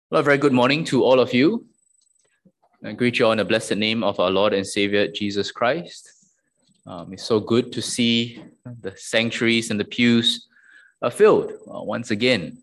Well, a very good morning to all of you. I greet you all in the blessed name of our Lord and Savior, Jesus Christ. It's so good to see the sanctuaries and the pews are filled once again.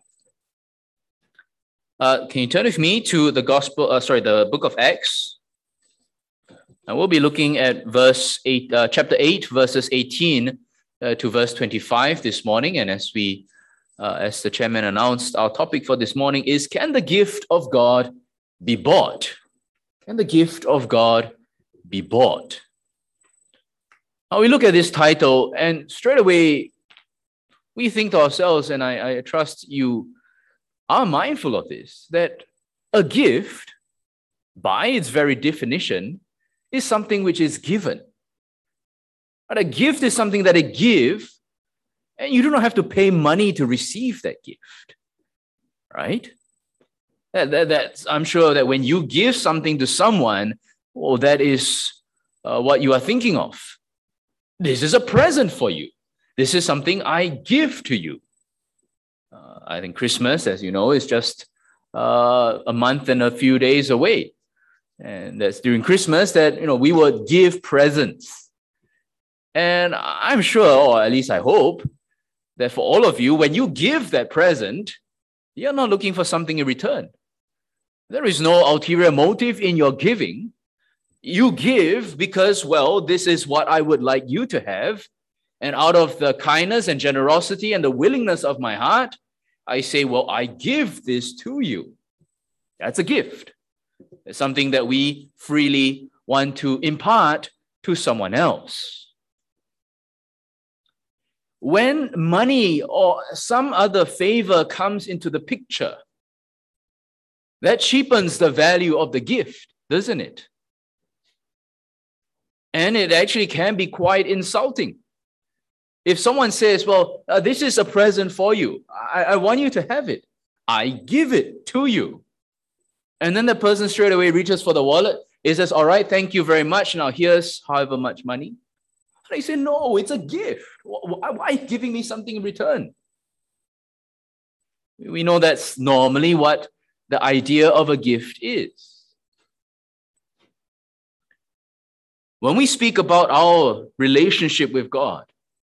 Can you turn with me to the the book of Acts? And we'll be looking at chapter 8, verses 18 to verse 25 this morning. And as the chairman announced, our topic for this morning is, can the gift of God be bought? Can the gift of God be bought? Now we look at this title and straight away we think to ourselves, and I trust you are mindful of this, that a gift, by its very definition, is something which is given. But a gift is something that I give, and you do not have to pay money to receive that gift, right? I'm sure that when you give something to someone, that is what you are thinking of. This is a present for you. This is something I give to you. I think Christmas, as you know, is just a month and a few days away. And that's during Christmas that, we would give presents. And I'm sure, or at least I hope, that for all of you, when you give that present, you're not looking for something in return. There is no ulterior motive in your giving. You give because, this is what I would like you to have. And out of the kindness and generosity and the willingness of my heart, I say, I give this to you. That's a gift. It's something that we freely want to impart to someone else. When money or some other favor comes into the picture, that cheapens the value of the gift, doesn't it? And it actually can be quite insulting. If someone says, this is a present for you. I want you to have it. I give it to you. And then the person straight away reaches for the wallet. He says, all right, thank you very much. Now here's however much money. And I say, no, it's a gift. Why giving me something in return? We know that's normally what the idea of a gift is. When we speak about our relationship with God,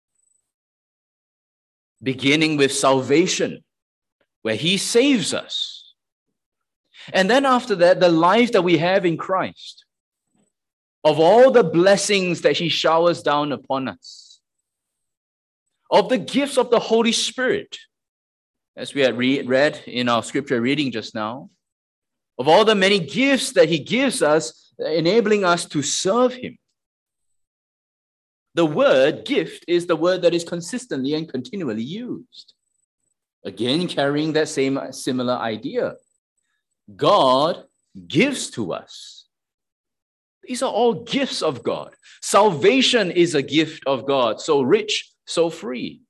beginning with salvation, where He saves us, and then after that, the life that we have in Christ, of all the blessings that He showers down upon us, of the gifts of the Holy Spirit, as we had read in our scripture reading just now, of all the many gifts that He gives us, enabling us to serve Him. The word gift is the word that is consistently and continually used. Again, carrying that similar idea. God gives to us. These are all gifts of God. Salvation is a gift of God, so rich, so free.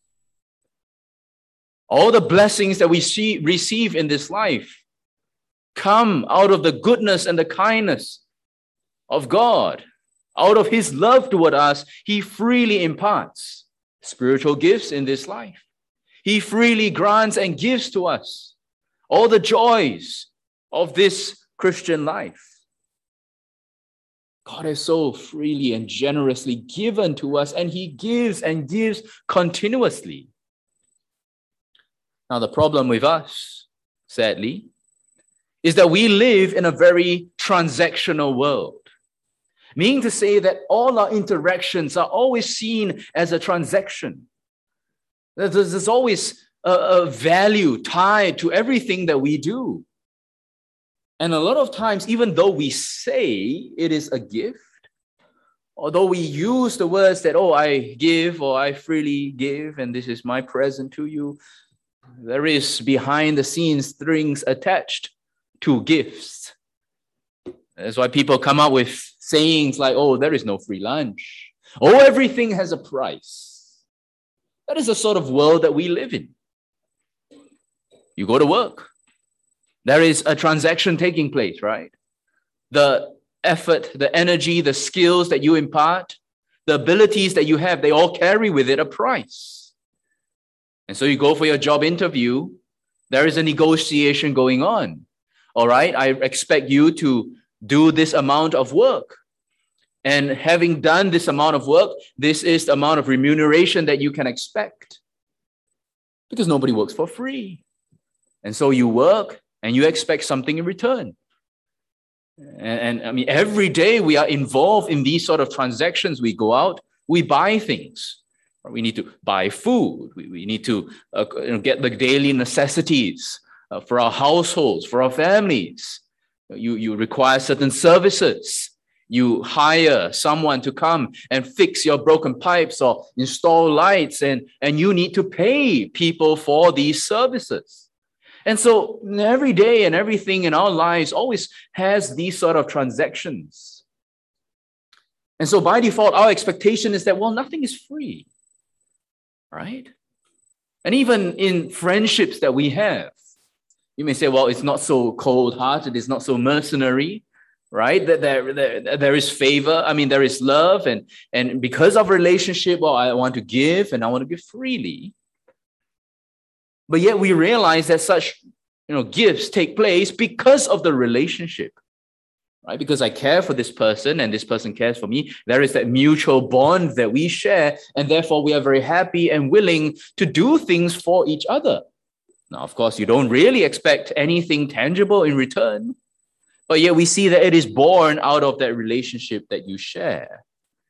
All the blessings that we receive in this life come out of the goodness and the kindness of God. Out of His love toward us, He freely imparts spiritual gifts in this life. He freely grants and gives to us all the joys of this Christian life. God has so freely and generously given to us, and He gives and gives continuously. Now, the problem with us, sadly, is that we live in a very transactional world. Meaning to say that all our interactions are always seen as a transaction. There's always a value tied to everything that we do. And a lot of times, even though we say it is a gift, although we use the words that, I give or I freely give, and this is my present to you, there is behind the scenes strings attached to gifts. That's why people come up with sayings like, there is no free lunch. Everything has a price. That is the sort of world that we live in. You go to work. There is a transaction taking place, right? The effort, the energy, the skills that you impart, the abilities that you have, they all carry with it a price. And so you go for your job interview, There is a negotiation going on. All right, I expect you to do this amount of work. And having done this amount of work, this is the amount of remuneration that you can expect. Because nobody works for free. And so you work and you expect something in return. And I mean, every day we are involved in these sort of transactions. We go out, we buy things. We need to buy food. We need to get the daily necessities for our households, for our families. You require certain services. You hire someone to come and fix your broken pipes or install lights, and you need to pay people for these services. And so every day and everything in our lives always has these sort of transactions. And so by default, our expectation is that, well, nothing is free, right? And even in friendships that we have, you may say, well, it's not so cold-hearted, it's not so mercenary, right? That there is favor. I mean, there is love, and because of relationship, well, I want to give and I want to give freely. But yet we realize that such, gifts take place because of the relationship, right? Because I care for this person and this person cares for me. There is that mutual bond that we share, and therefore we are very happy and willing to do things for each other. Now, of course, you don't really expect anything tangible in return, but yet we see that it is born out of that relationship that you share.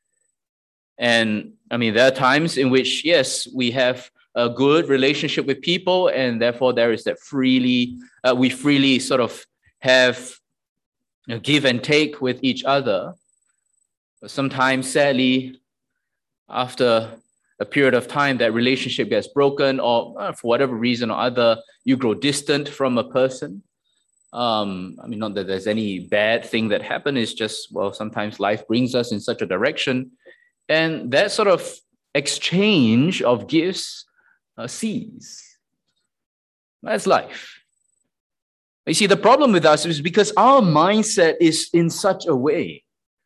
And I mean, there are times in which, yes, we have a good relationship with people, and therefore there is that we freely sort of have give and take with each other. But sometimes, sadly, after a period of time, that relationship gets broken, or for whatever reason or other, you grow distant from a person. I mean, not that there's any bad thing that happened. It's just, well, sometimes life brings us in such a direction, and that sort of exchange of gifts cease. That's life. You see, the problem with us is because our mindset is in such a way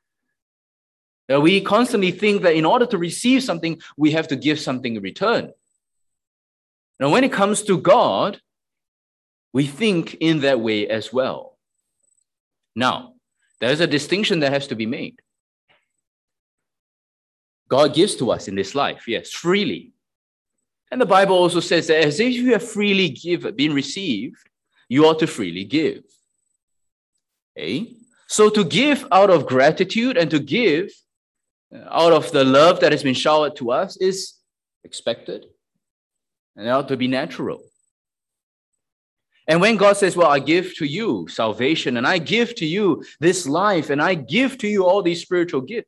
that we constantly think that in order to receive something, we have to give something in return. Now, when it comes to God, we think in that way as well. Now, there's a distinction that has to be made. God gives to us in this life, yes, freely. And the Bible also says that as if you have freely been received, you ought to freely give. Okay? So to give out of gratitude and to give out of the love that has been showered to us is expected, and it ought to be natural. And when God says, well, I give to you salvation, and I give to you this life, and I give to you all these spiritual gifts,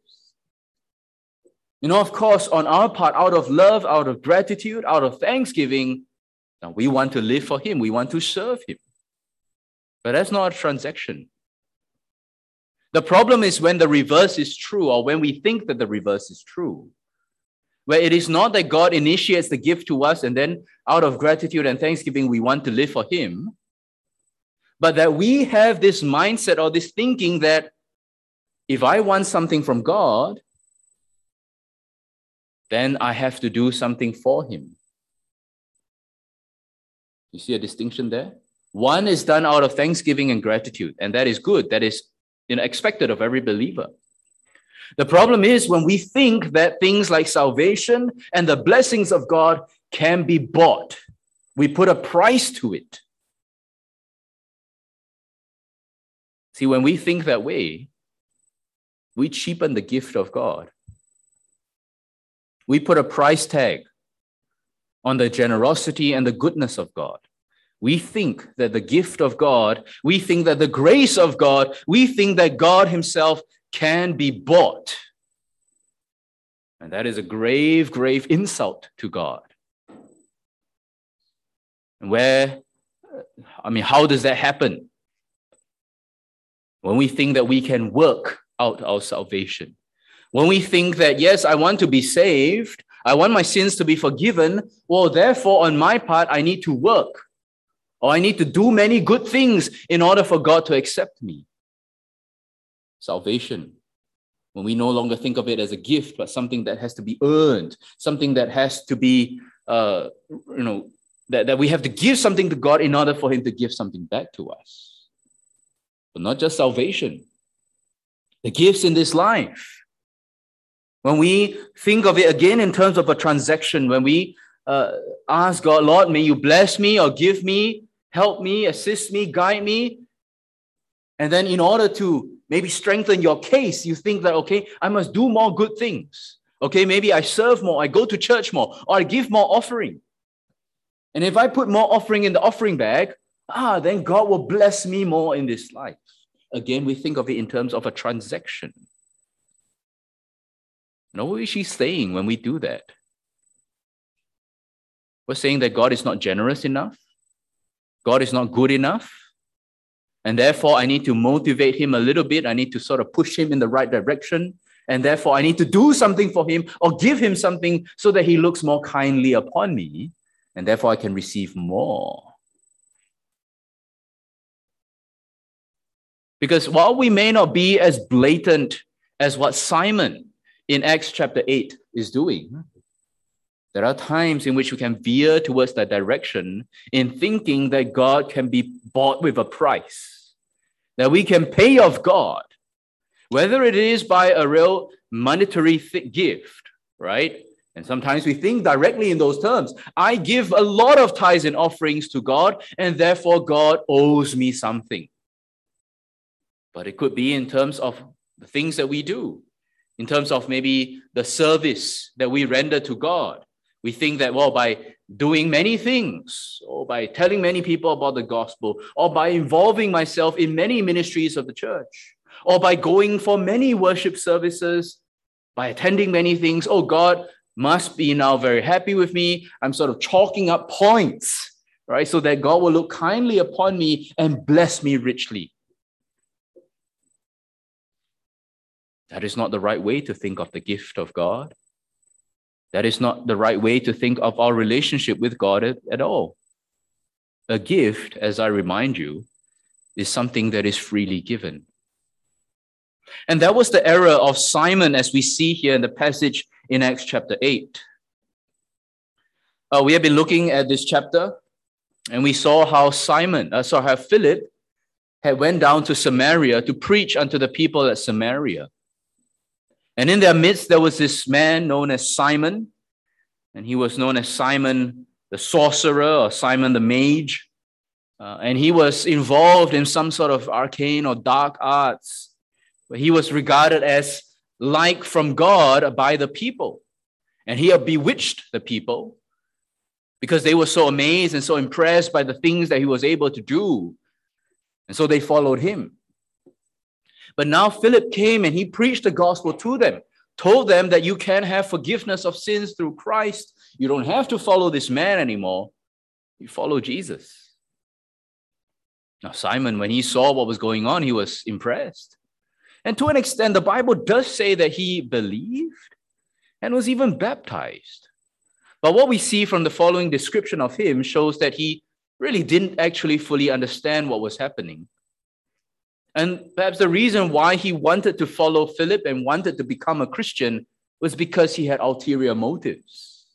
of course, on our part, out of love, out of gratitude, out of thanksgiving, we want to live for Him. We want to serve Him. But that's not a transaction. The problem is when the reverse is true, or when we think that the reverse is true, where it is not that God initiates the gift to us and then out of gratitude and thanksgiving, we want to live for Him, but that we have this mindset or this thinking that if I want something from God, then I have to do something for Him. You see a distinction there? One is done out of thanksgiving and gratitude, and that is good. That is expected of every believer. The problem is when we think that things like salvation and the blessings of God can be bought. We put a price to it. See, when we think that way, we cheapen the gift of God. We put a price tag on the generosity and the goodness of God. We think that the gift of God, we think that the grace of God, we think that God Himself can be bought. And that is a grave, grave insult to God. And how does that happen? When we think that we can work out our salvation. When we think that, yes, I want to be saved, I want my sins to be forgiven, well, therefore, on my part, I need to work. Or I need to do many good things in order for God to accept me. Salvation. When we no longer think of it as a gift, but something that has to be earned, something that has to be, that we have to give something to God in order for him to give something back to us. But not just salvation. The gifts in this life. When we think of it again in terms of a transaction, when we ask God, Lord, may you bless me or give me, help me, assist me, guide me. And then in order to maybe strengthen your case, you think that, okay, I must do more good things. Okay, maybe I serve more, I go to church more, or I give more offering. And if I put more offering in the offering bag, then God will bless me more in this life. Again, we think of it in terms of a transaction. No, what is she saying when we do that? We're saying that God is not generous enough. God is not good enough. And therefore, I need to motivate him a little bit. I need to sort of push him in the right direction. And therefore, I need to do something for him or give him something so that he looks more kindly upon me. And therefore, I can receive more. Because while we may not be as blatant as what Simon in Acts chapter 8 is doing, there are times in which we can veer towards that direction in thinking that God can be bought with a price, that we can pay off God, whether it is by a real monetary gift, right? And sometimes we think directly in those terms. I give a lot of tithes and offerings to God, and therefore God owes me something. But it could be in terms of the things that we do, in terms of maybe the service that we render to God. We think that, well, by doing many things, or by telling many people about the gospel, or by involving myself in many ministries of the church, or by going for many worship services, by attending many things, oh, God must be now very happy with me. I'm sort of chalking up points, right? So that God will look kindly upon me and bless me richly. That is not the right way to think of the gift of God. That is not the right way to think of our relationship with God at all. A gift, as I remind you, is something that is freely given. And that was the error of Simon, as we see here in the passage in Acts chapter 8. We have been looking at this chapter, and we saw how how Philip had went down to Samaria to preach unto the people at Samaria. And in their midst, there was this man known as Simon, and he was known as Simon the sorcerer or Simon the mage. And he was involved in some sort of arcane or dark arts, where he was regarded as like from God by the people. And he had bewitched the people because they were so amazed and so impressed by the things that he was able to do. And so they followed him. But now Philip came and he preached the gospel to them, told them that you can have forgiveness of sins through Christ. You don't have to follow this man anymore. You follow Jesus. Now, Simon, when he saw what was going on, he was impressed. And to an extent, the Bible does say that he believed and was even baptized. But what we see from the following description of him shows that he really didn't actually fully understand what was happening. And perhaps the reason why he wanted to follow Philip and wanted to become a Christian was because he had ulterior motives.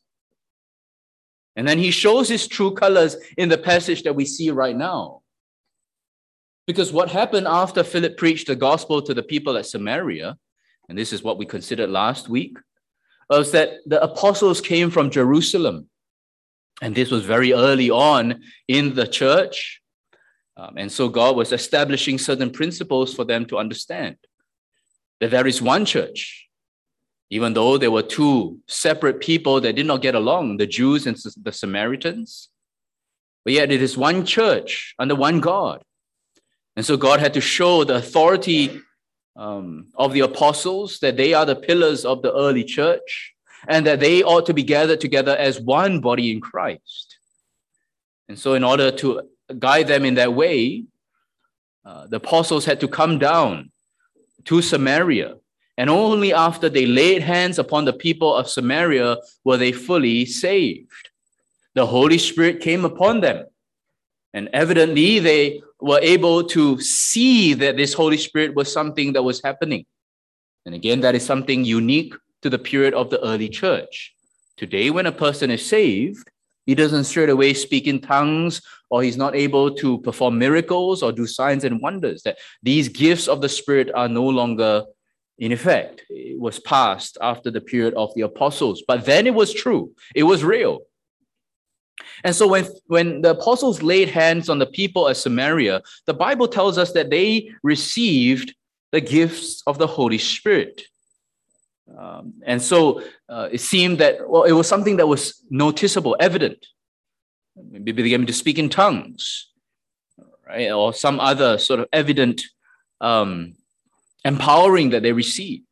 And then he shows his true colors in the passage that we see right now. Because what happened after Philip preached the gospel to the people at Samaria, and this is what we considered last week, was that the apostles came from Jerusalem. And this was very early on in the church. And so God was establishing certain principles for them to understand that there is one church, even though there were two separate people that did not get along, the Jews and the Samaritans. But yet it is one church under one God. And so God had to show the authority of the apostles, that they are the pillars of the early church, and that they ought to be gathered together as one body in Christ. And so in order to guide them in that way, the apostles had to come down to Samaria. And only after they laid hands upon the people of Samaria were they fully saved. The Holy Spirit came upon them. And evidently, they were able to see that this Holy Spirit was something that was happening. And again, that is something unique to the period of the early church. Today, when a person is saved, He doesn't straight away speak in tongues, or he's not able to perform miracles or do signs and wonders. That these gifts of the Spirit are no longer in effect. It was past after the period of the apostles. But then it was true. It was real. And so when the apostles laid hands on the people at Samaria, the Bible tells us that they received the gifts of the Holy Spirit. And so it seemed that, well, it was something that was noticeable, evident. Maybe they began to speak in tongues, right? Or some other sort of evident empowering that they received.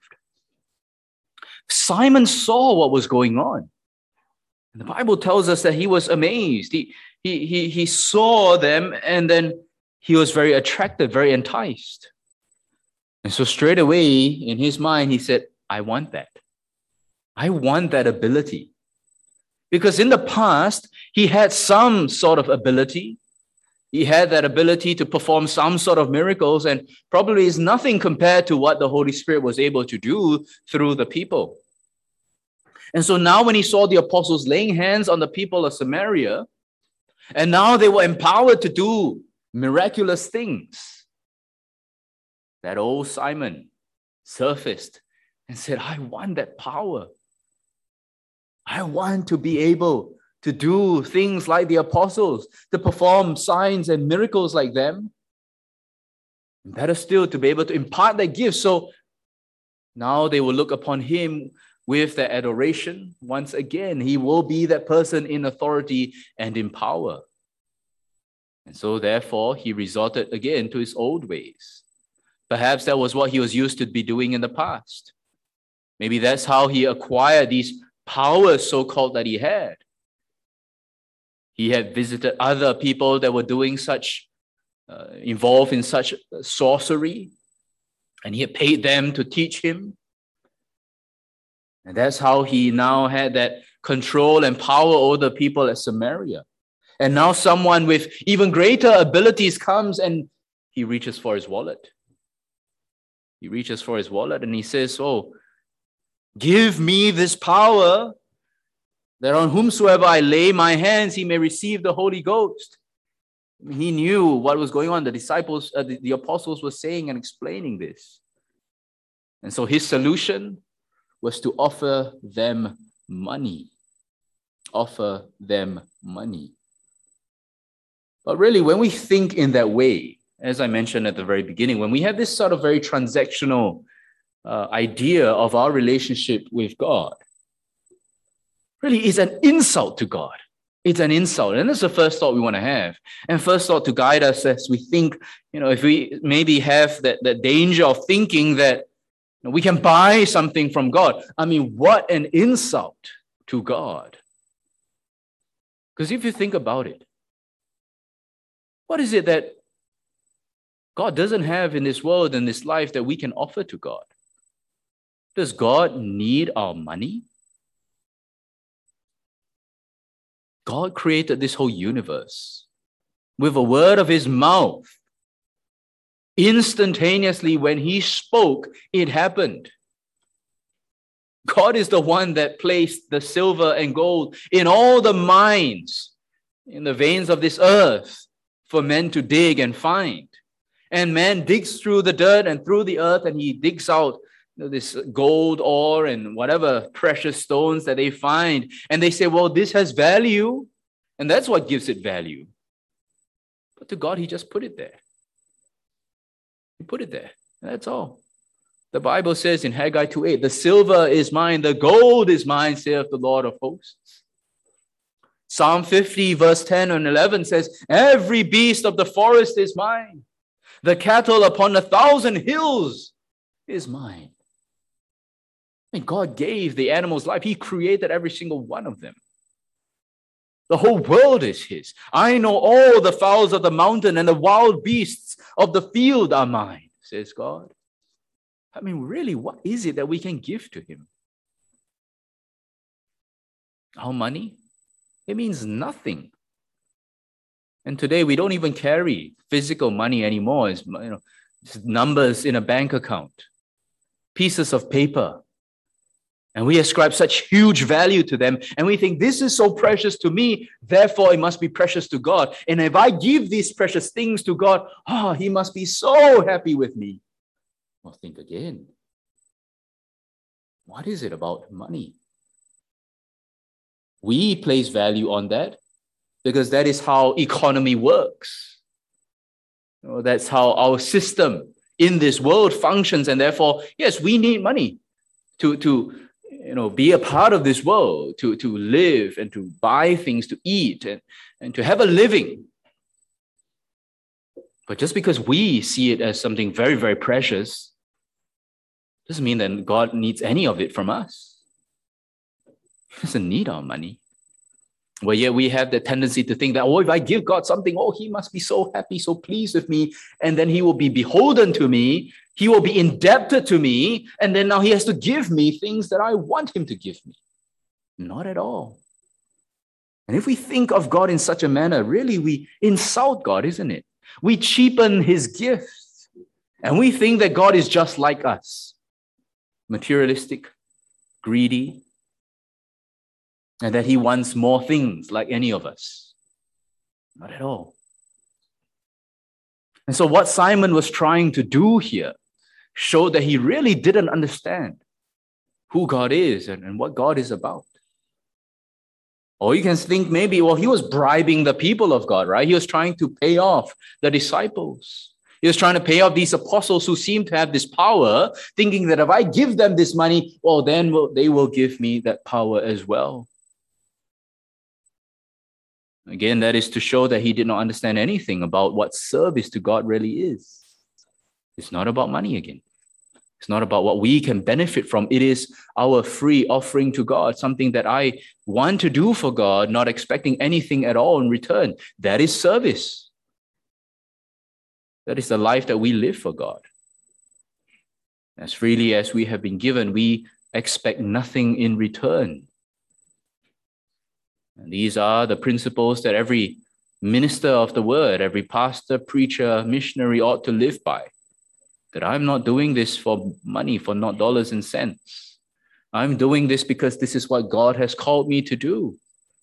Simon saw what was going on. And the Bible tells us that he was amazed. He saw them, and then he was very attracted, very enticed. And so straight away in his mind, he said, I want that. I want that ability. Because in the past, he had some sort of ability. He had that ability to perform some sort of miracles, and probably is nothing compared to what the Holy Spirit was able to do through the people. And so now when he saw the apostles laying hands on the people of Samaria, and now they were empowered to do miraculous things, that old Simon surfaced and said, I want that power. I want to be able to do things like the apostles, to perform signs and miracles like them. And better still, to be able to impart that gift. So now they will look upon him with their adoration. Once again, he will be that person in authority and in power. And so therefore, he resorted again to his old ways. Perhaps that was what he was used to be doing in the past. Maybe that's how he acquired these powers, so-called, that he had. He had visited other people that were doing such, involved in such sorcery, and he had paid them to teach him. And that's how he now had that control and power over the people at Samaria. And now someone with even greater abilities comes and he reaches for his wallet. He reaches for his wallet and he says, oh, give me this power that on whomsoever I lay my hands, he may receive the Holy Ghost. He knew what was going on. The disciples, the apostles were saying and explaining this. And so his solution was to offer them money. Offer them money. But really, when we think in that way, as I mentioned at the very beginning, when we have this sort of very transactional idea of our relationship with God, really is an insult to God. It's an insult. And that's the first thought we want to have. And first thought to guide us as we think, if we maybe have that danger of thinking that we can buy something from God. I mean, what an insult to God. Because if you think about it, what is it that God doesn't have in this world and this life that we can offer to God? Does God need our money? God created this whole universe with a word of his mouth. Instantaneously, when he spoke, it happened. God is the one that placed the silver and gold in all the mines, in the veins of this earth, for men to dig and find. And man digs through the dirt and through the earth, and he digs out this gold ore and whatever precious stones that they find. And they say, well, this has value. And that's what gives it value. But to God, he just put it there. He put it there. That's all. The Bible says in Haggai 2:8, the silver is mine, the gold is mine, saith the Lord of hosts. Psalm 50 verse 10 and 11 says, every beast of the forest is mine. The cattle upon 1,000 hills is mine. And God gave the animals life. He created every single one of them. The whole world is his. I know all the fowls of the mountain and the wild beasts of the field are mine, says God. I mean, really, what is it that we can give to him? Our money? It means nothing. And today we don't even carry physical money anymore. It's, it's numbers in a bank account, pieces of paper. And we ascribe such huge value to them. And we think this is so precious to me, therefore it must be precious to God. And if I give these precious things to God, he must be so happy with me. Well, think again. What is it about money? We place value on that because that is how economy works. That's how our system in this world functions. And therefore, yes, we need money to be a part of this world, to live and to buy things to eat and to have a living. But just because we see it as something very, very precious, doesn't mean that God needs any of it from us. He doesn't need our money. Well, yet we have the tendency to think that, if I give God something, he must be so happy, so pleased with me, and then he will be beholden to me, he will be indebted to me, and then now he has to give me things that I want him to give me. Not at all. And if we think of God in such a manner, really we insult God, isn't it? We cheapen his gift, and we think that God is just like us, materialistic, greedy, and that he wants more things like any of us. Not at all. And so what Simon was trying to do here showed that he really didn't understand who God is and what God is about. Or you can think maybe, he was bribing the people of God, right? He was trying to pay off the disciples. He was trying to pay off these apostles who seemed to have this power, thinking that if I give them this money, then they will give me that power as well. Again, that is to show that he did not understand anything about what service to God really is. It's not about money again. It's not about what we can benefit from. It is our free offering to God, something that I want to do for God, not expecting anything at all in return. That is service. That is the life that we live for God. As freely as we have been given, we expect nothing in return. And these are the principles that every minister of the word, every pastor, preacher, missionary ought to live by. That I'm not doing this for money, for not dollars and cents. I'm doing this because this is what God has called me to do.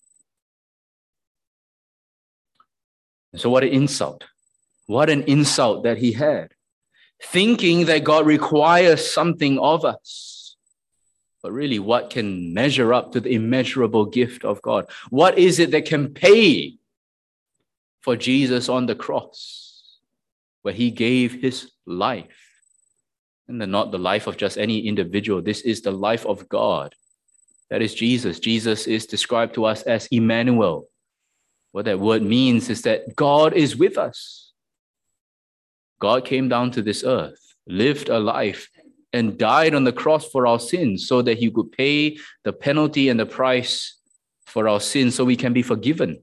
And so what an insult. What an insult that he had. Thinking that God requires something of us. But really, what can measure up to the immeasurable gift of God? What is it that can pay for Jesus on the cross, where he gave his life? And not the life of just any individual. This is the life of God. That is Jesus. Jesus is described to us as Emmanuel. What that word means is that God is with us. God came down to this earth, lived a life, and died on the cross for our sins so that he could pay the penalty and the price for our sins so we can be forgiven.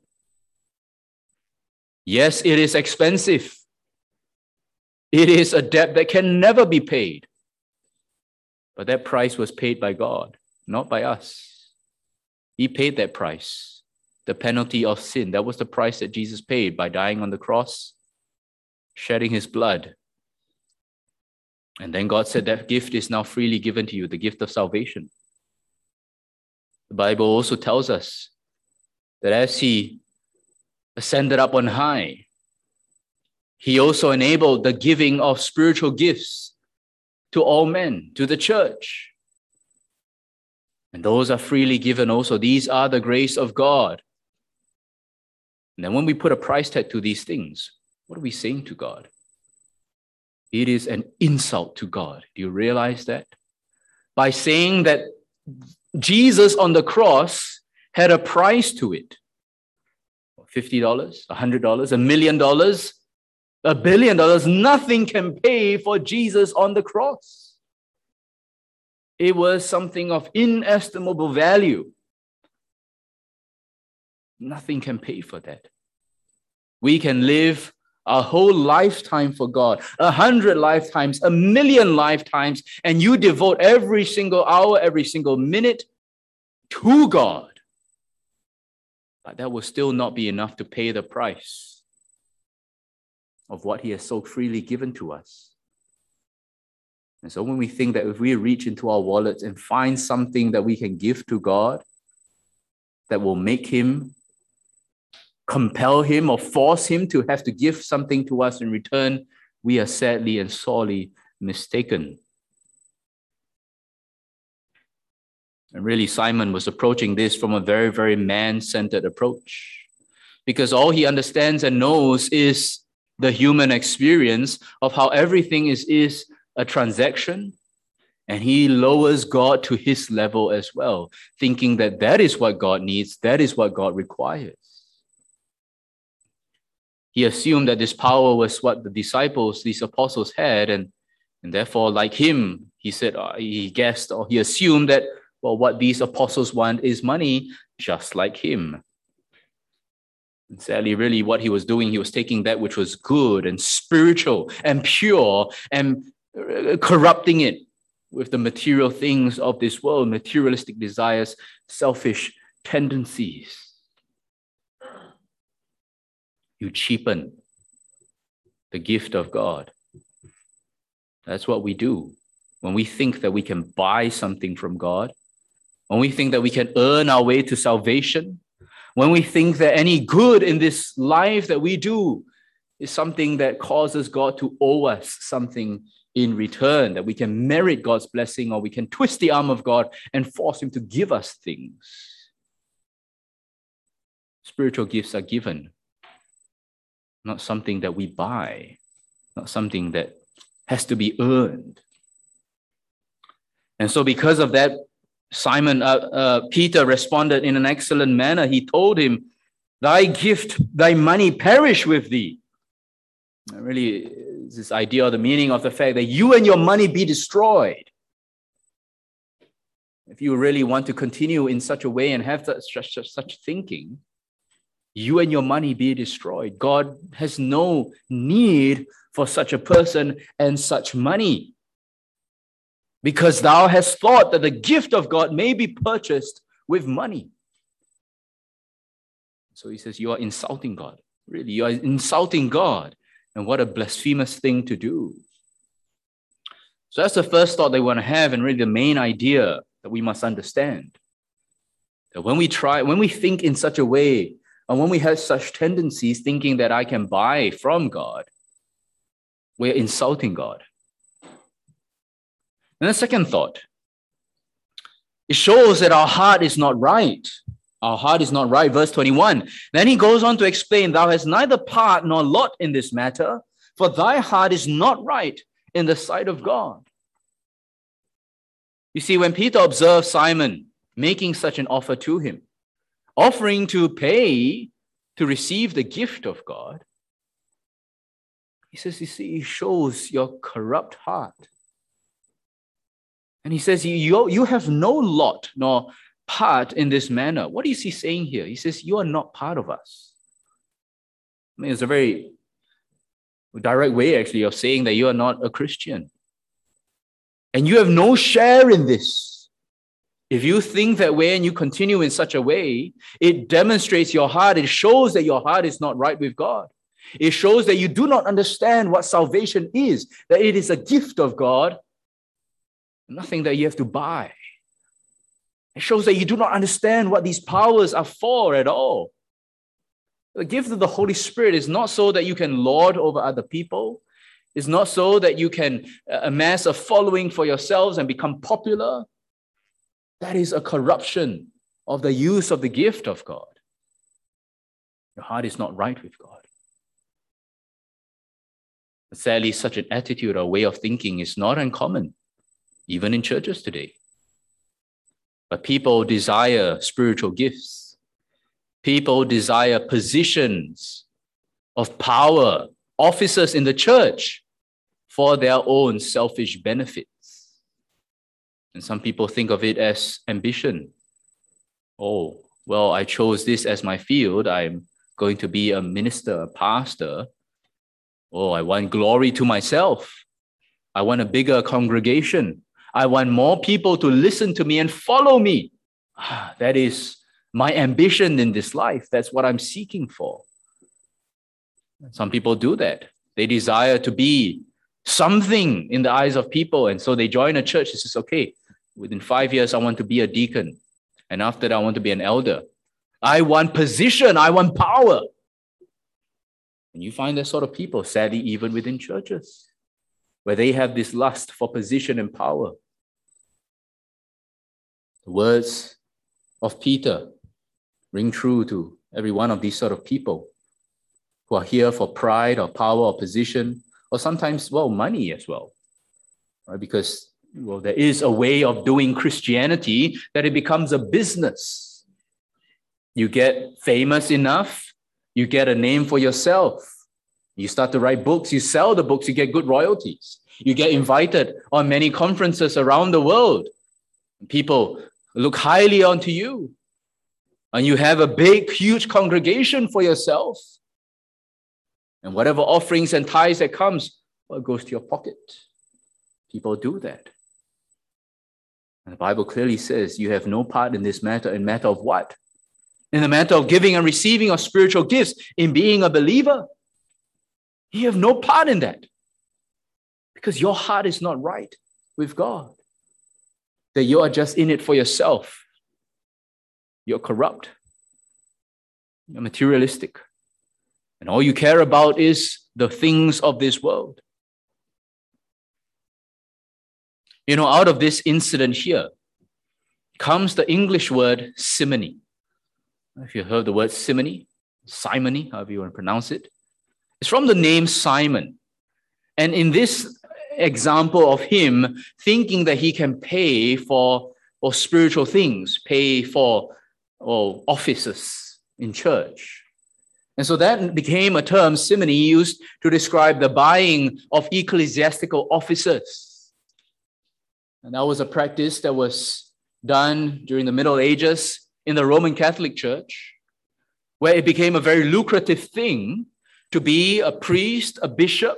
Yes, it is expensive. It is a debt that can never be paid. But that price was paid by God, not by us. He paid that price, the penalty of sin. That was the price that Jesus paid by dying on the cross, shedding his blood. And then God said that gift is now freely given to you, the gift of salvation. The Bible also tells us that as he ascended up on high, he also enabled the giving of spiritual gifts to all men, to the church. And those are freely given also. These are the grace of God. And then when we put a price tag to these things, what are we saying to God? It is an insult to God. Do you realize that? By saying that Jesus on the cross had a price to it. $50, $100, $1 million, $1 billion, nothing can pay for Jesus on the cross. It was something of inestimable value. Nothing can pay for that. We can live a whole lifetime for God, 100 lifetimes, 1,000,000 lifetimes, and you devote every single hour, every single minute to God. But that will still not be enough to pay the price of what he has so freely given to us. And so when we think that if we reach into our wallets and find something that we can give to God that will make him, compel him or force him to have to give something to us in return, we are sadly and sorely mistaken. And really, Simon was approaching this from a very, very man-centered approach, because all he understands and knows is the human experience of how everything is a transaction, and he lowers God to his level as well, thinking that that is what God needs, that is what God requires. He assumed that this power was what the disciples, these apostles had, and therefore, like him, he said, he guessed or he assumed that, well, what these apostles want is money, just like him. And sadly, really what he was doing, he was taking that which was good and spiritual and pure and corrupting it with the material things of this world, materialistic desires, selfish tendencies. You cheapen the gift of God. That's what we do when we think that we can buy something from God, when we think that we can earn our way to salvation, when we think that any good in this life that we do is something that causes God to owe us something in return, that we can merit God's blessing, or we can twist the arm of God and force him to give us things. Spiritual gifts are given, not something that we buy, not something that has to be earned. And so because of that, Peter responded in an excellent manner. He told him, "Thy gift, thy money perish with thee." And really, this idea or the meaning of the fact that you and your money be destroyed. If you really want to continue in such a way and have such thinking, you and your money be destroyed. God has no need for such a person and such money, because thou hast thought that the gift of God may be purchased with money. So he says, you are insulting God. Really, you are insulting God. And what a blasphemous thing to do. So that's the first thought they want to have, and really the main idea that we must understand. That when we think in such a way, and when we have such tendencies, thinking that I can buy from God, we're insulting God. And the second thought, it shows that our heart is not right. Our heart is not right. Verse 21. Then he goes on to explain, thou hast neither part nor lot in this matter, for thy heart is not right in the sight of God. You see, when Peter observed Simon making such an offer to him, offering to pay to receive the gift of God, he says, you see, it shows your corrupt heart. And he says, you have no lot nor part in this manner. What is he saying here? He says, you are not part of us. I mean, it's a very direct way, actually, of saying that you are not a Christian. And you have no share in this. If you think that way and you continue in such a way, it demonstrates your heart. It shows that your heart is not right with God. It shows that you do not understand what salvation is, that it is a gift of God, nothing that you have to buy. It shows that you do not understand what these powers are for at all. The gift of the Holy Spirit is not so that you can lord over other people. It's not so that you can amass a following for yourselves and become popular. That is a corruption of the use of the gift of God. Your heart is not right with God. But sadly, such an attitude or way of thinking is not uncommon, even in churches today. But people desire spiritual gifts. People desire positions of power, officers in the church, for their own selfish benefits. And some people think of it as ambition. Oh, well, I chose this as my field. I'm going to be a minister, a pastor. Oh, I want glory to myself. I want a bigger congregation. I want more people to listen to me and follow me. That is my ambition in this life. That's what I'm seeking for. Some people do that. They desire to be something in the eyes of people. And so they join a church. It says, okay, within 5 years, I want to be a deacon. And after that, I want to be an elder. I want position. I want power. And you find that sort of people, sadly, even within churches, where they have this lust for position and power. The words of Peter ring true to every one of these sort of people who are here for pride or power or position, or sometimes, money as well, right? Because, there is a way of doing Christianity that it becomes a business. You get famous enough, you get a name for yourself. You start to write books, you sell the books, you get good royalties. You get invited on many conferences around the world. People look highly onto you. And you have a big, huge congregation for yourself. And whatever offerings and tithes that comes, it goes to your pocket. People do that. And the Bible clearly says you have no part in this matter. In matter of what? In the matter of giving and receiving of spiritual gifts, in being a believer. You have no part in that. Because your heart is not right with God. That you are just in it for yourself. You're corrupt. You're materialistic. And all you care about is the things of this world. Out of this incident here comes the English word simony. If you heard the word simony, simony, however you want to pronounce it, it's from the name Simon. And in this example of him thinking that he can pay for spiritual things, pay for offices in church. And so that became a term, simony, used to describe the buying of ecclesiastical offices. And that was a practice that was done during the Middle Ages in the Roman Catholic Church, where it became a very lucrative thing to be a priest, a bishop.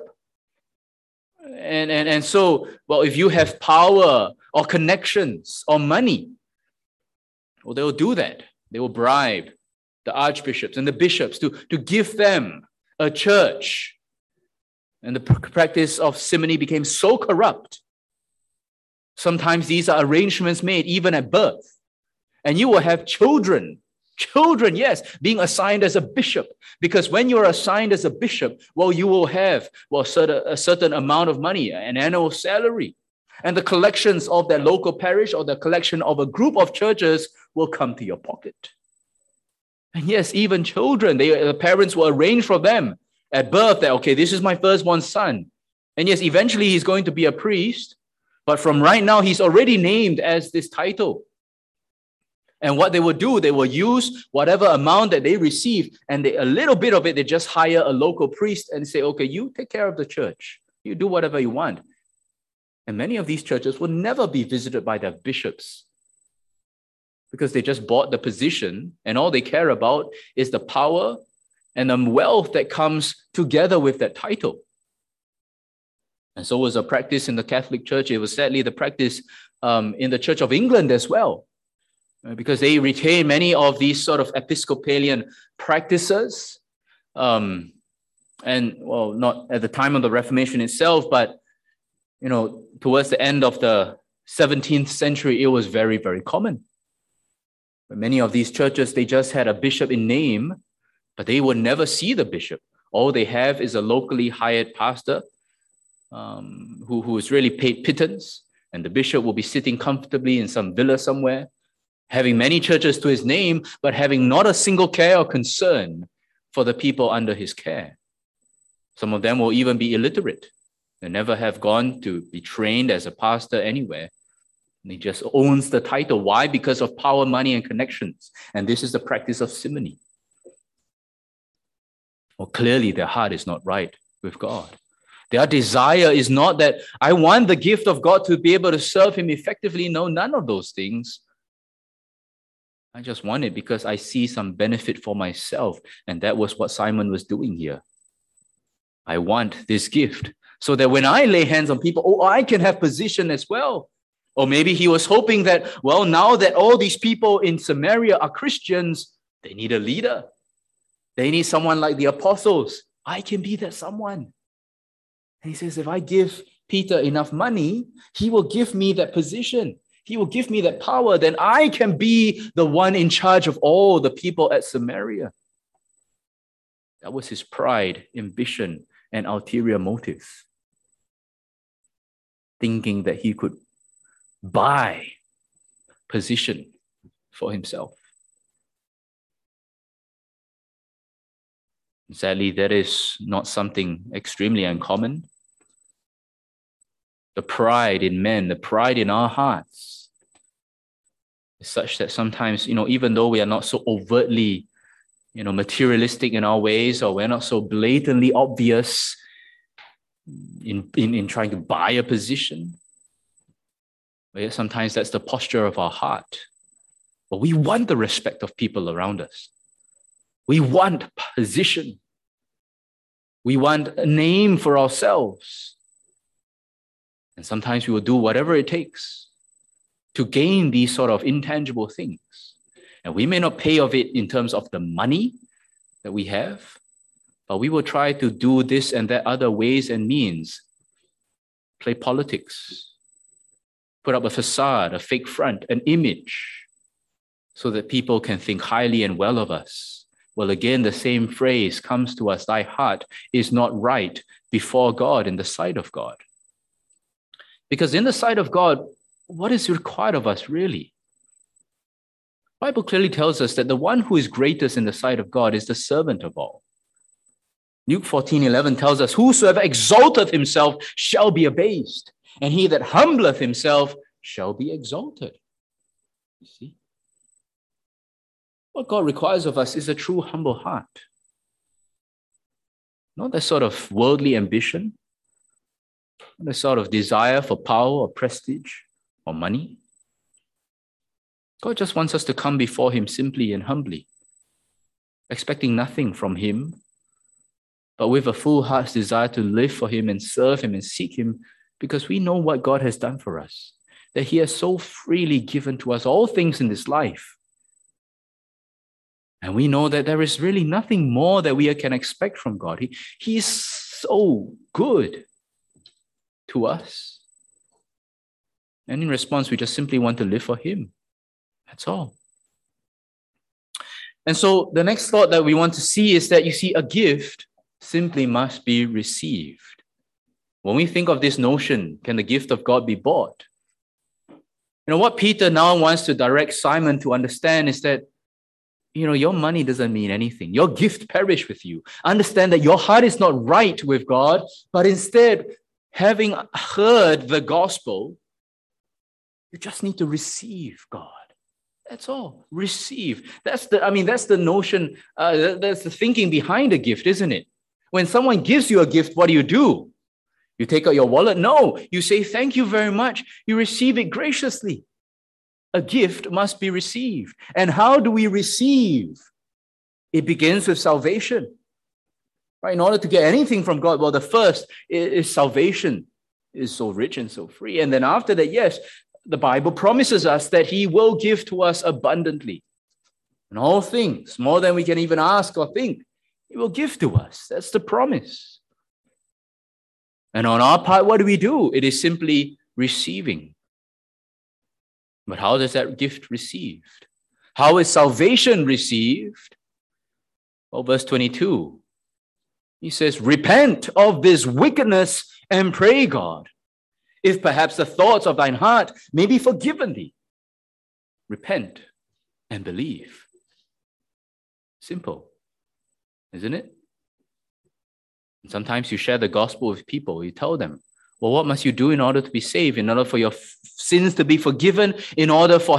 And so, if you have power or connections or money, they will do that. They will bribe the archbishops and the bishops to give them a church. And the practice of simony became so corrupt. Sometimes these are arrangements made even at birth. And you will have children, yes, being assigned as a bishop. Because when you're assigned as a bishop, you will have a certain amount of money, an annual salary. And the collections of that local parish or the collection of a group of churches will come to your pocket. And yes, even children, the parents will arrange for them at birth that, okay, this is my firstborn son. And yes, eventually he's going to be a priest. But from right now, he's already named as this title. And what they will do, they will use whatever amount that they receive, and a little bit of it, they just hire a local priest and say, okay, you take care of the church. You do whatever you want. And many of these churches will never be visited by their bishops because they just bought the position, and all they care about is the power and the wealth that comes together with that title. And so it was a practice in the Catholic Church. It was sadly the practice in the Church of England as well, because they retain many of these sort of Episcopalian practices. Not at the time of the Reformation itself, but, towards the end of the 17th century, it was very, very common. But many of these churches, they just had a bishop in name, but they would never see the bishop. All they have is a locally hired pastor who is really paid pittance, and the bishop will be sitting comfortably in some villa somewhere, having many churches to his name, but having not a single care or concern for the people under his care. Some of them will even be illiterate. They never have gone to be trained as a pastor anywhere. And he just owns the title. Why? Because of power, money, and connections. And this is the practice of simony. Well, clearly their heart is not right with God. Their desire is not that I want the gift of God to be able to serve him effectively. No, none of those things. I just want it because I see some benefit for myself. And that was what Simon was doing here. I want this gift so that when I lay hands on people, I can have position as well. Or maybe he was hoping that, now that all these people in Samaria are Christians, they need a leader. They need someone like the apostles. I can be that someone. And he says, if I give Peter enough money, he will give me that position. He will give me that power. Then I can be the one in charge of all the people at Samaria. That was his pride, ambition, and ulterior motive. Thinking that he could buy position for himself. Sadly, that is not something extremely uncommon. The pride in men, the pride in our hearts is such that sometimes, even though we are not so overtly, materialistic in our ways, or we're not so blatantly obvious in trying to buy a position, but yet sometimes that's the posture of our heart. But we want the respect of people around us. We want position. We want a name for ourselves. And sometimes we will do whatever it takes to gain these sort of intangible things. And we may not pay of it in terms of the money that we have, but we will try to do this and that other ways and means. Play politics. Put up a facade, a fake front, an image, so that people can think highly and well of us. Well, again, the same phrase comes to us, thy heart is not right before God, in the sight of God. Because in the sight of God, what is required of us really? The Bible clearly tells us that the one who is greatest in the sight of God is the servant of all. Luke 14:11 tells us, whosoever exalteth himself shall be abased, and he that humbleth himself shall be exalted. You see? What God requires of us is a true humble heart. Not that sort of worldly ambition, not a sort of desire for power or prestige or money. God just wants us to come before him simply and humbly, expecting nothing from him, but with a full heart's desire to live for him and serve him and seek him, because we know what God has done for us, that he has so freely given to us all things in this life. And we know that there is really nothing more that we can expect from God. He is so good to us. And in response, we just simply want to live for him. That's all. And so the next thought that we want to see is that, you see, a gift simply must be received. When we think of this notion, can the gift of God be bought? What Peter now wants to direct Simon to understand is that, your money doesn't mean anything. Your gift perish with you. Understand that your heart is not right with God, but instead, having heard the gospel, you just need to receive God. That's all. Receive. That's the notion, that's the thinking behind a gift, isn't it? When someone gives you a gift, what do? You take out your wallet? No. You say, thank you very much. You receive it graciously. A gift must be received. And how do we receive? It begins with salvation. Right? In order to get anything from God, well, the first is salvation is so rich and so free. And then after that, yes, the Bible promises us that he will give to us abundantly. And all things, more than we can even ask or think, he will give to us. That's the promise. And on our part, what do? It is simply receiving. But how is that gift received? How is salvation received? Well, verse 22, he says, repent of this wickedness and pray God, if perhaps the thoughts of thine heart may be forgiven thee. Repent and believe. Simple, isn't it? And sometimes you share the gospel with people. You tell them, well, what must you do in order to be saved, in order for your sins to be forgiven, in order for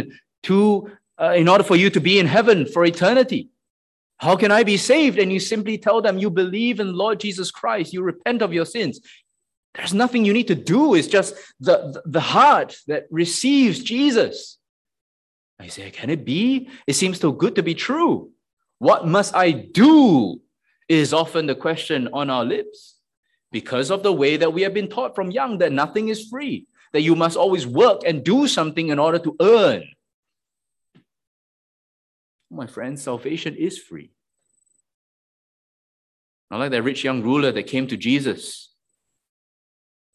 in order for you to be in heaven for eternity? How can I be saved? And you simply tell them you believe in Lord Jesus Christ. You repent of your sins. There's nothing you need to do. It's just the heart that receives Jesus. I say, can it be? It seems too good to be true. What must I do is often the question on our lips, because of the way that we have been taught from young that nothing is free, that you must always work and do something in order to earn. My friends, salvation is free. Not like that rich young ruler that came to Jesus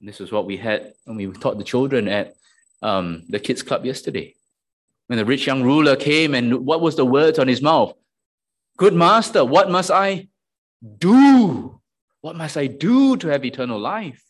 And this is what we had when we taught the children at the kids club yesterday. When the rich young ruler came, and what was the words on his mouth? Good master, what must I do? What must I do to have eternal life?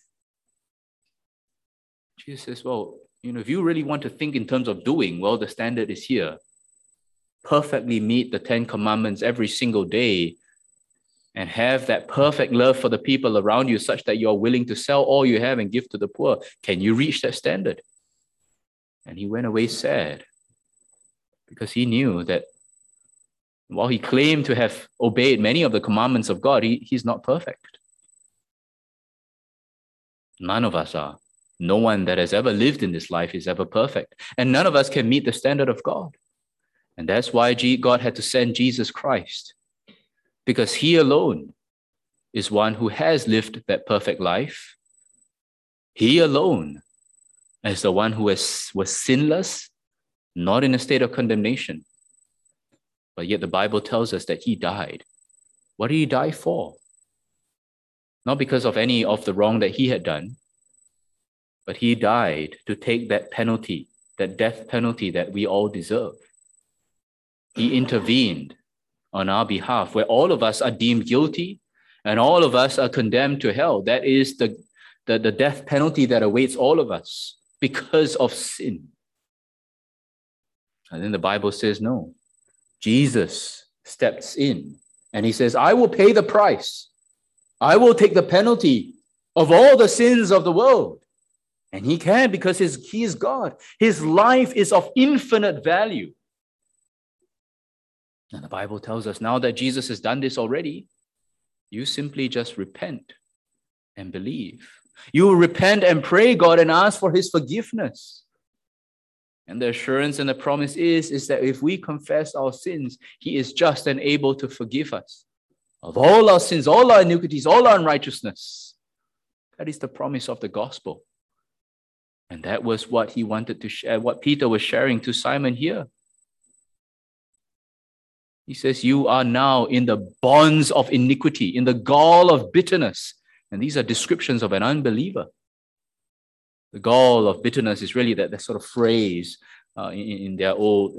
Jesus says, well, if you really want to think in terms of doing, well, the standard is here. Perfectly meet the 10 commandments every single day and have that perfect love for the people around you such that you're willing to sell all you have and give to the poor. Can you reach that standard? And he went away sad because he knew that while he claimed to have obeyed many of the commandments of God, he's not perfect. None of us are. No one that has ever lived in this life is ever perfect. And none of us can meet the standard of God. And that's why God had to send Jesus Christ, because he alone is one who has lived that perfect life. He alone is the one who was sinless, not in a state of condemnation. But yet the Bible tells us that he died. What did he die for? Not because of any of the wrong that he had done, but he died to take that penalty, that death penalty that we all deserve. He intervened on our behalf, where all of us are deemed guilty and all of us are condemned to hell. That is the death penalty that awaits all of us because of sin. And then the Bible says, no, Jesus steps in and he says, I will pay the price. I will take the penalty of all the sins of the world. And he can, because he is God. His life is of infinite value. And the Bible tells us now that Jesus has done this already, you simply just repent and believe. You will repent and pray God and ask for his forgiveness. And the assurance and the promise is that if we confess our sins, he is just and able to forgive us of all our sins, all our iniquities, all our unrighteousness. That is the promise of the gospel. And that was what he wanted to share, what Peter was sharing to Simon here. He says, you are now in the bonds of iniquity, in the gall of bitterness. And these are descriptions of an unbeliever. The gall of bitterness is really that sort of phrase in their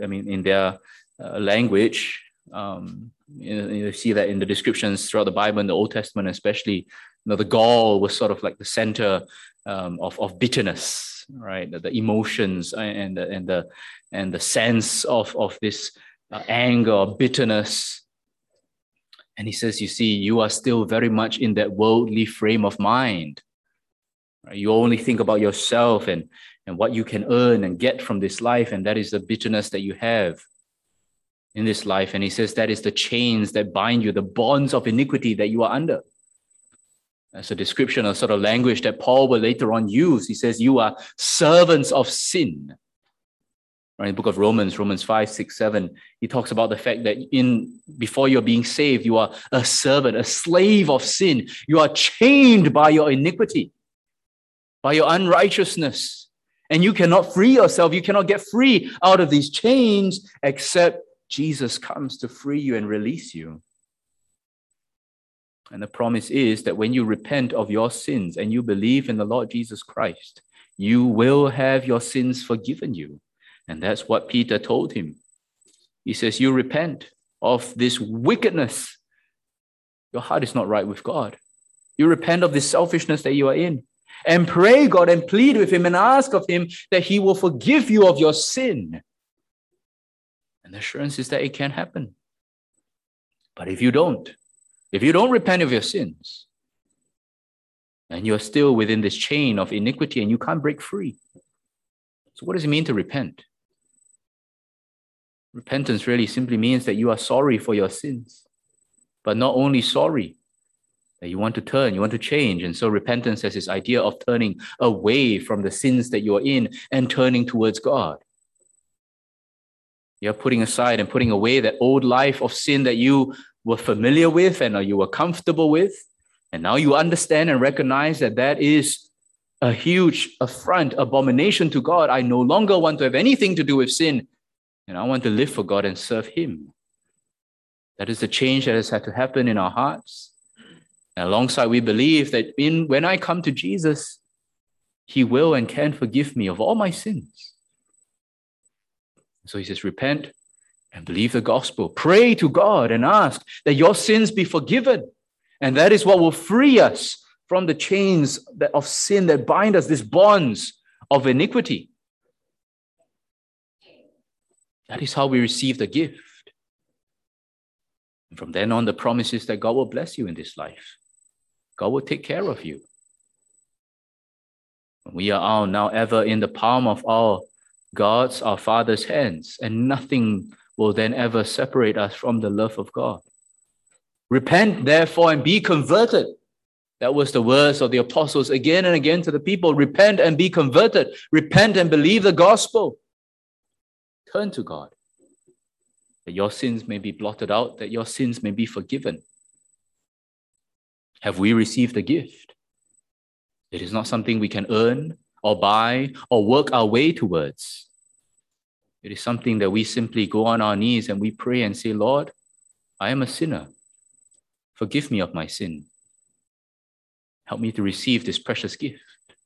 language. You see that in the descriptions throughout the Bible, in the Old Testament especially. The gall was sort of like the center of bitterness, right? The emotions and the sense of this anger or bitterness. And he says, you see, you are still very much in that worldly frame of mind. Right? You only think about yourself and what you can earn and get from this life. And that is the bitterness that you have in this life. And he says that is the chains that bind you, the bonds of iniquity that you are under. That's a description of sort of language that Paul will later on use. He says, you are servants of sin. Right, in the book of Romans 5, 6, 7, he talks about the fact that before you're being saved, you are a servant, a slave of sin. You are chained by your iniquity, by your unrighteousness. And you cannot free yourself. You cannot get free out of these chains except Jesus comes to free you and release you. And the promise is that when you repent of your sins and you believe in the Lord Jesus Christ, you will have your sins forgiven you. And that's what Peter told him. He says, you repent of this wickedness. Your heart is not right with God. You repent of this selfishness that you are in and pray God and plead with him and ask of him that he will forgive you of your sin. And the assurance is that it can happen. But if you don't repent of your sins, and you're still within this chain of iniquity and you can't break free. So what does it mean to repent? Repentance really simply means that you are sorry for your sins, but not only sorry, that you want to turn, you want to change. And so repentance has this idea of turning away from the sins that you're in and turning towards God. You're putting aside and putting away that old life of sin that you were familiar with and you were comfortable with. And now you understand and recognize that that is a huge affront, abomination to God. I no longer want to have anything to do with sin. And I want to live for God and serve him. That is the change that has had to happen in our hearts. And alongside, we believe that when I come to Jesus, he will and can forgive me of all my sins. So he says, repent and believe the gospel. Pray to God and ask that your sins be forgiven. And that is what will free us from the chains of sin that bind us, these bonds of iniquity. That is how we receive the gift. And from then on, the promise is that God will bless you in this life. God will take care of you. We are all now ever in the palm of our God's, our Father's hands, and nothing will then ever separate us from the love of God. Repent, therefore, and be converted. That was the words of the apostles again and again to the people. Repent and be converted. Repent and believe the gospel. Turn to God, that your sins may be blotted out, that your sins may be forgiven. Have we received the gift? It is not something we can earn or buy or work our way towards. It is something that we simply go on our knees and we pray and say, Lord, I am a sinner. Forgive me of my sin. Help me to receive this precious gift.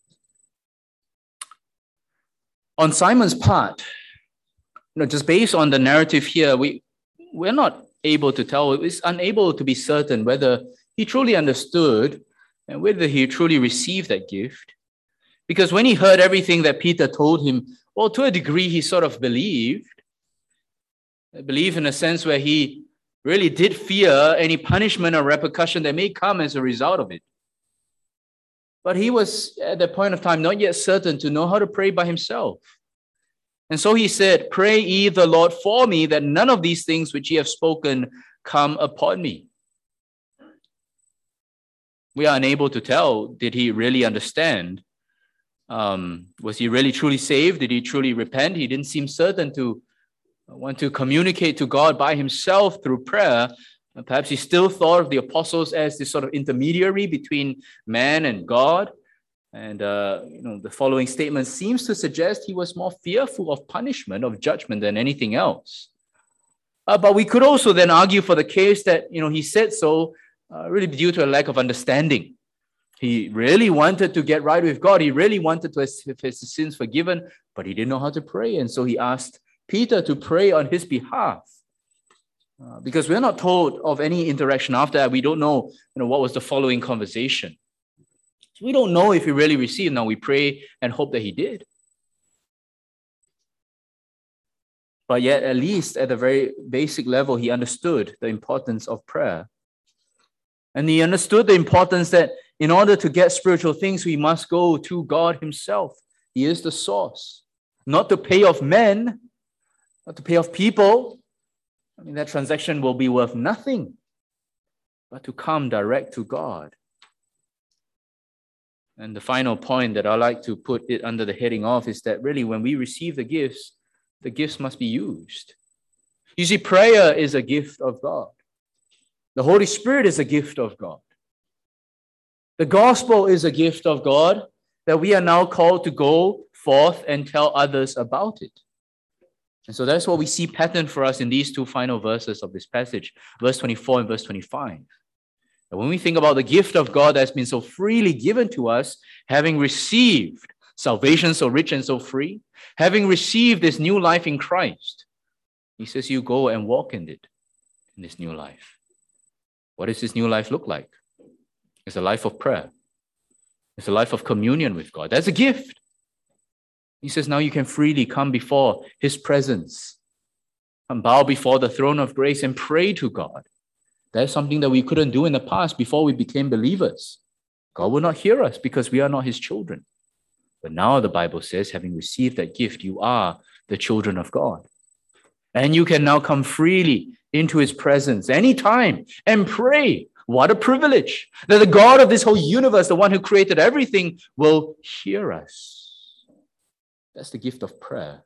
On Simon's part, just based on the narrative here, we're not able to tell. It's unable to be certain whether he truly understood and whether he truly received that gift. Because when he heard everything that Peter told him, well, to a degree, he sort of believed. Believe in a sense where he really did fear any punishment or repercussion that may come as a result of it. But he was, at that point of time, not yet certain to know how to pray by himself. And so he said, pray ye the Lord for me, that none of these things which ye have spoken come upon me. We are unable to tell, did he really understand? Was he really truly saved? Did he truly repent? He didn't seem certain to want to communicate to God by himself through prayer. Perhaps he still thought of the apostles as this sort of intermediary between man and God. And the following statement seems to suggest he was more fearful of punishment, of judgment than anything else. But we could also then argue for the case that he said so really due to a lack of understanding. He really wanted to get right with God. He really wanted to have his sins forgiven, but he didn't know how to pray. And so he asked Peter to pray on his behalf. Because we're not told of any interaction after that. We don't know, what was the following conversation. So we don't know if he really received. Now we pray and hope that he did. But yet, at least at a very basic level, he understood the importance of prayer. And he understood the importance that in order to get spiritual things, we must go to God himself. He is the source. Not to pay off men, not to pay off people. That transaction will be worth nothing, but to come direct to God. And the final point that I like to put it under the heading of is that really when we receive the gifts must be used. You see, prayer is a gift of God. The Holy Spirit is a gift of God. The gospel is a gift of God that we are now called to go forth and tell others about it. And so that's what we see patterned for us in these two final verses of this passage, verse 24 and verse 25. And when we think about the gift of God that's been so freely given to us, having received salvation so rich and so free, having received this new life in Christ, he says you go and walk in it, in this new life. What does this new life look like? It's a life of prayer. It's a life of communion with God. That's a gift. He says now you can freely come before his presence and bow before the throne of grace and pray to God. That's something that we couldn't do in the past before we became believers. God will not hear us because we are not his children. But now the Bible says, having received that gift, you are the children of God. And you can now come freely into his presence anytime and pray. What a privilege that the God of this whole universe, the one who created everything, will hear us. That's the gift of prayer.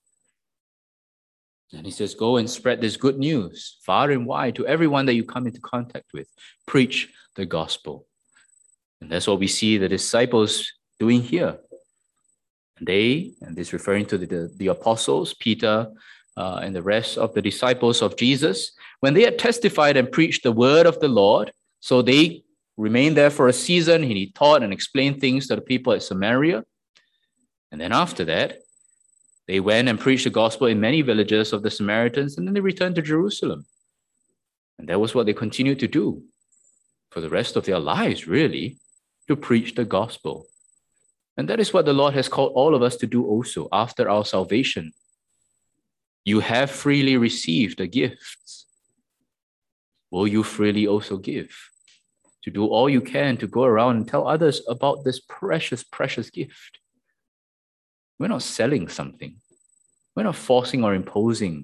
And he says, go and spread this good news far and wide to everyone that you come into contact with. Preach the gospel. And that's what we see the disciples doing here. And this referring to the apostles, Peter, and the rest of the disciples of Jesus, when they had testified and preached the word of the Lord, so they remained there for a season, and he taught and explained things to the people at Samaria. And then after that, they went and preached the gospel in many villages of the Samaritans, and then they returned to Jerusalem. And that was what they continued to do for the rest of their lives, really, to preach the gospel. And that is what the Lord has called all of us to do also after our salvation. You have freely received the gifts. Will you freely also give? To do all you can to go around and tell others about this precious, precious gift. We're not selling something. We're not forcing or imposing.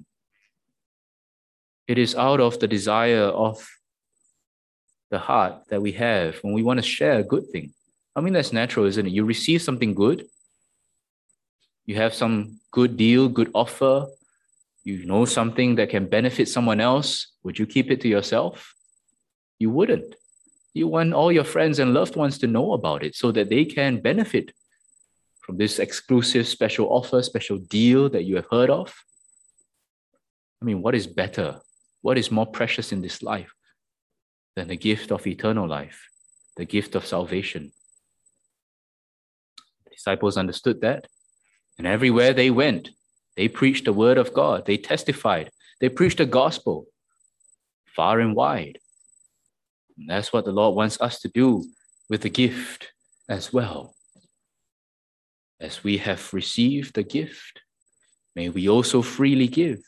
It is out of the desire of the heart that we have when we want to share a good thing. I mean, that's natural, isn't it? You receive something good. You have some good deal, good offer. You know something that can benefit someone else. Would you keep it to yourself? You wouldn't. You want all your friends and loved ones to know about it so that they can benefit from this exclusive special offer, special deal that you have heard of. I mean, what is better? What is more precious in this life than the gift of eternal life, the gift of salvation? The disciples understood that, and everywhere they went, they preached the word of God. They testified. They preached the gospel far and wide. And that's what the Lord wants us to do with the gift as well. As we have received the gift, may we also freely give.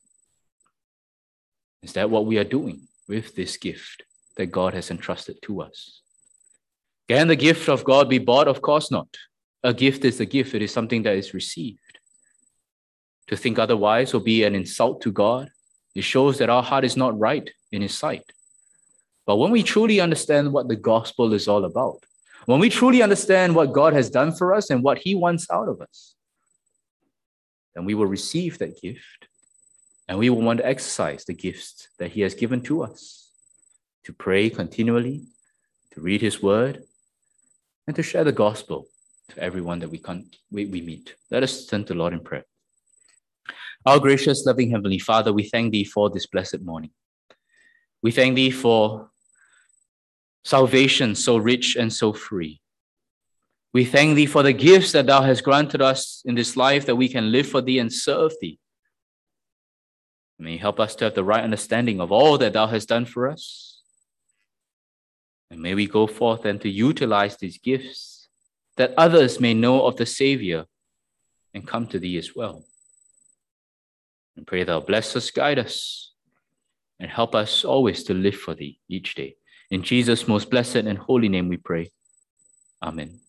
Is that what we are doing with this gift that God has entrusted to us? Can the gift of God be bought? Of course not. A gift is a gift. It is something that is received. To think otherwise will be an insult to God. It shows that our heart is not right in His sight. But when we truly understand what the gospel is all about, when we truly understand what God has done for us and what He wants out of us, then we will receive that gift and we will want to exercise the gifts that He has given to us, to pray continually, to read His word, and to share the gospel to everyone that we meet. Let us turn to the Lord in prayer. Our gracious, loving Heavenly Father, we thank Thee for this blessed morning. We thank Thee for salvation so rich and so free. We thank Thee for the gifts that Thou hast granted us in this life that we can live for Thee and serve Thee. May you help us to have the right understanding of all that Thou hast done for us. And may we go forth and to utilize these gifts that others may know of the Savior and come to Thee as well. And pray Thou bless us, guide us, and help us always to live for Thee each day. In Jesus' most blessed and holy name we pray. Amen.